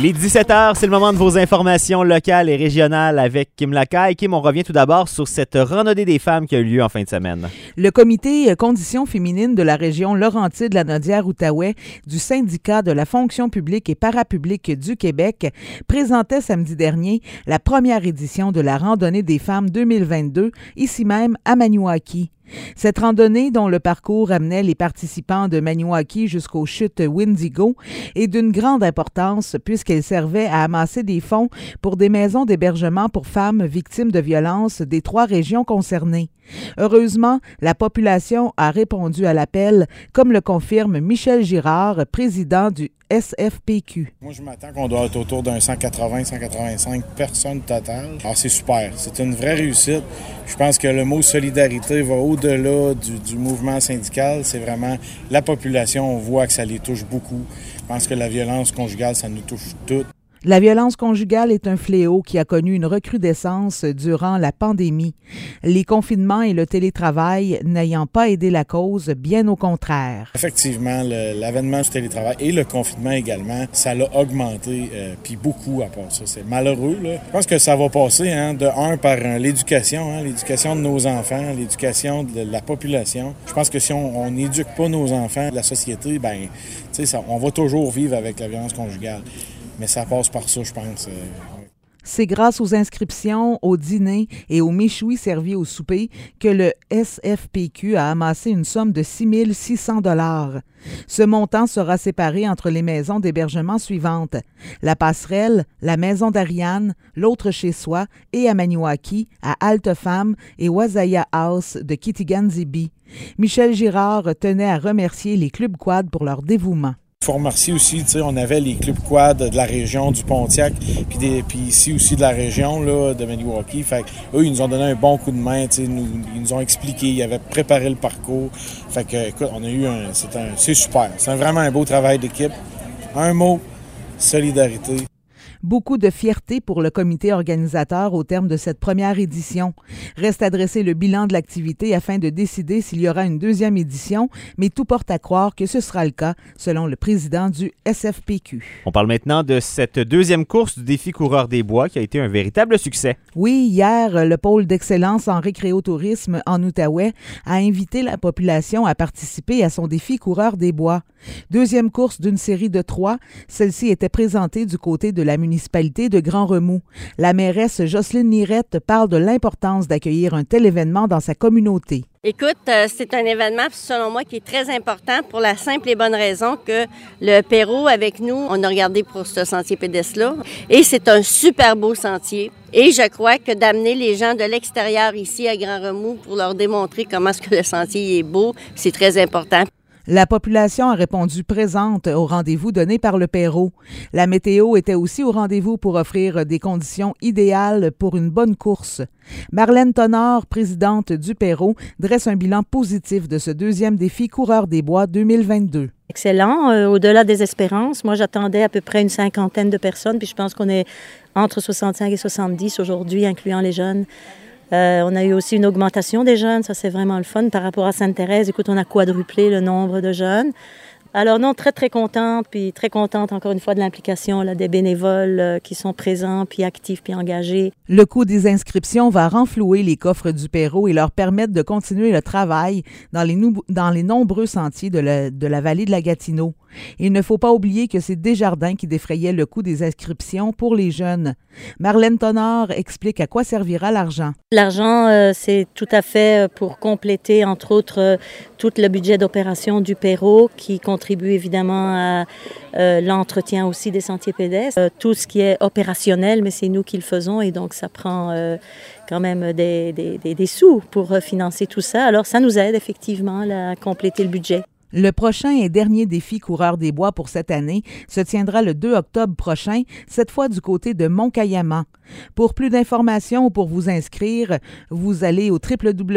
Il est 17h, c'est le moment de vos informations locales et régionales avec Kim Lacaille. Kim, on revient tout d'abord sur cette randonnée des femmes qui a eu lieu en fin de semaine. Le comité Conditions féminines de la région Laurentide-Lanaudière-Outaouais du syndicat de la fonction publique et parapublique du Québec présentait samedi dernier la première édition de la randonnée des femmes 2022, ici même à Maniwaki. Cette randonnée, dont le parcours amenait les participants de Maniwaki jusqu'aux chutes Windigo, est d'une grande importance puisqu'elle servait à amasser des fonds pour des maisons d'hébergement pour femmes victimes de violences des 3 régions concernées. Heureusement, la population a répondu à l'appel, comme le confirme Michel Girard, président du SFPQ. Moi, je m'attends qu'on doit être autour d'un 180-185 personnes totales. Alors, c'est super. C'est une vraie réussite. Je pense que le mot solidarité va au-delà du mouvement syndical. C'est vraiment la population. On voit que ça les touche beaucoup. Je pense que la violence conjugale, ça nous touche toutes. La violence conjugale est un fléau qui a connu une recrudescence durant la pandémie. Les confinements et le télétravail n'ayant pas aidé la cause, bien au contraire. Effectivement, l'avènement du télétravail et le confinement également, ça l'a augmenté, puis beaucoup à part ça. C'est malheureux, là. Je pense que ça va passer, par l'éducation, l'éducation de nos enfants, l'éducation de la population. Je pense que si on n'éduque pas nos enfants, la société, on va toujours vivre avec la violence conjugale. Mais ça passe par ça, je pense. C'est grâce aux inscriptions, au dîner et aux méchouis servis au souper que le SFPQ a amassé une somme de 6 600 $. Ce montant sera séparé entre les maisons d'hébergement suivantes: la Passerelle, la Maison d'Ariane, l'Autre chez soi et à Maniwaki, à Altefemme et Wazaya House de Kitigan-Zibi. Michel Girard tenait à remercier les clubs quad pour leur dévouement. Il faut remercier aussi, on avait les clubs quad de la région du Pontiac, puis ici aussi de la région là, de Maniwaki. Fait eux, ils nous ont donné un bon coup de main, ils nous ont expliqué, ils avaient préparé le parcours. Fait que, écoute, on a eu c'est super. C'est vraiment un beau travail d'équipe. Un mot, solidarité. Beaucoup de fierté pour le comité organisateur au terme de cette première édition. Reste à dresser le bilan de l'activité afin de décider s'il y aura une deuxième édition, mais tout porte à croire que ce sera le cas, selon le président du SFPQ. On parle maintenant de cette deuxième course du défi Coureur des Bois qui a été un véritable succès. Oui, hier, le pôle d'excellence en récréotourisme en Outaouais a invité la population à participer à son défi Coureur des Bois. Deuxième course d'une série de 3, celle-ci était présentée du côté de la municipalité de Grand-Remous. La mairesse Jocelyne Nirette parle de l'importance d'accueillir un tel événement dans sa communauté. Écoute, c'est un événement, selon moi, qui est très important pour la simple et bonne raison que le Perrault, avec nous, on a regardé pour ce sentier pédestre-là. Et c'est un super beau sentier. Et je crois que d'amener les gens de l'extérieur ici à Grand-Remous pour leur démontrer comment est-ce que le sentier est beau, c'est très important. La population a répondu présente au rendez-vous donné par le Perrault. La météo était aussi au rendez-vous pour offrir des conditions idéales pour une bonne course. Marlène Tonard, présidente du Perrault, dresse un bilan positif de ce deuxième défi Coureur des Bois 2022. Excellent. Au-delà des espérances, moi j'attendais à peu près une 50aine de personnes, puis je pense qu'on est entre 65 et 70 aujourd'hui, incluant les jeunes. On a eu aussi une augmentation des jeunes, ça c'est vraiment le fun. Par rapport à Sainte-Thérèse, écoute, on a quadruplé le nombre de jeunes. Alors non, très très contente, puis très contente encore une fois de l'implication là, des bénévoles qui sont présents, puis actifs, puis engagés. Le coût des inscriptions va renflouer les coffres du Perrault et leur permettre de continuer le travail dans les nombreux sentiers de la vallée de la Gatineau. Il ne faut pas oublier que c'est Desjardins qui défrayait le coût des inscriptions pour les jeunes. Marlène Tonard explique à quoi servira l'argent. L'argent, c'est tout à fait pour compléter, entre autres, tout le budget d'opération du Perrault qui contribue évidemment à l'entretien aussi des sentiers pédestres. Tout ce qui est opérationnel, mais c'est nous qui le faisons et donc ça prend quand même des sous pour financer tout ça. Alors ça nous aide effectivement à compléter le budget. Le prochain et dernier défi Coureur des Bois pour cette année se tiendra le 2 octobre prochain, cette fois du côté de Mont-Cayama. Pour plus d'informations ou pour vous inscrire, vous allez au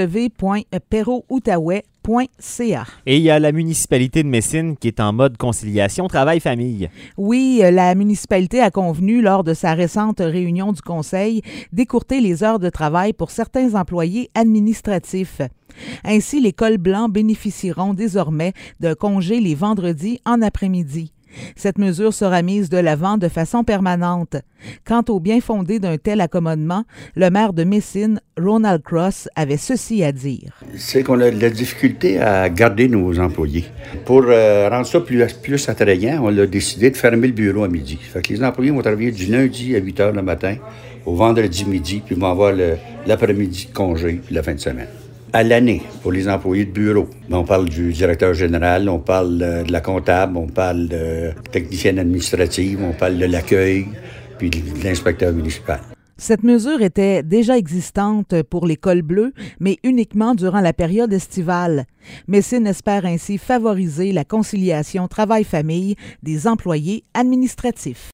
www.perraultoutaouais.ca. Et il y a la municipalité de Messine qui est en mode conciliation travail-famille. Oui, la municipalité a convenu lors de sa récente réunion du conseil d'écourter les heures de travail pour certains employés administratifs. Ainsi, les cols blancs bénéficieront désormais de congés les vendredis en après-midi. Cette mesure sera mise de l'avant de façon permanente. Quant au bien fondé d'un tel accommodement, le maire de Messine, Ronald Cross, avait ceci à dire. C'est qu'on a de la difficulté à garder nos employés. Pour rendre ça plus attrayant, on a décidé de fermer le bureau à midi. Fait que les employés vont travailler du lundi à 8 h le matin au vendredi midi, puis vont avoir l'après-midi de congé, puis la fin de semaine. À l'année, pour les employés de bureau, on parle du directeur général, on parle de la comptable, on parle de technicienne administrative, on parle de l'accueil, puis de l'inspecteur municipal. Cette mesure était déjà existante pour les cols bleus, mais uniquement durant la période estivale. Messine espère ainsi favoriser la conciliation travail-famille des employés administratifs.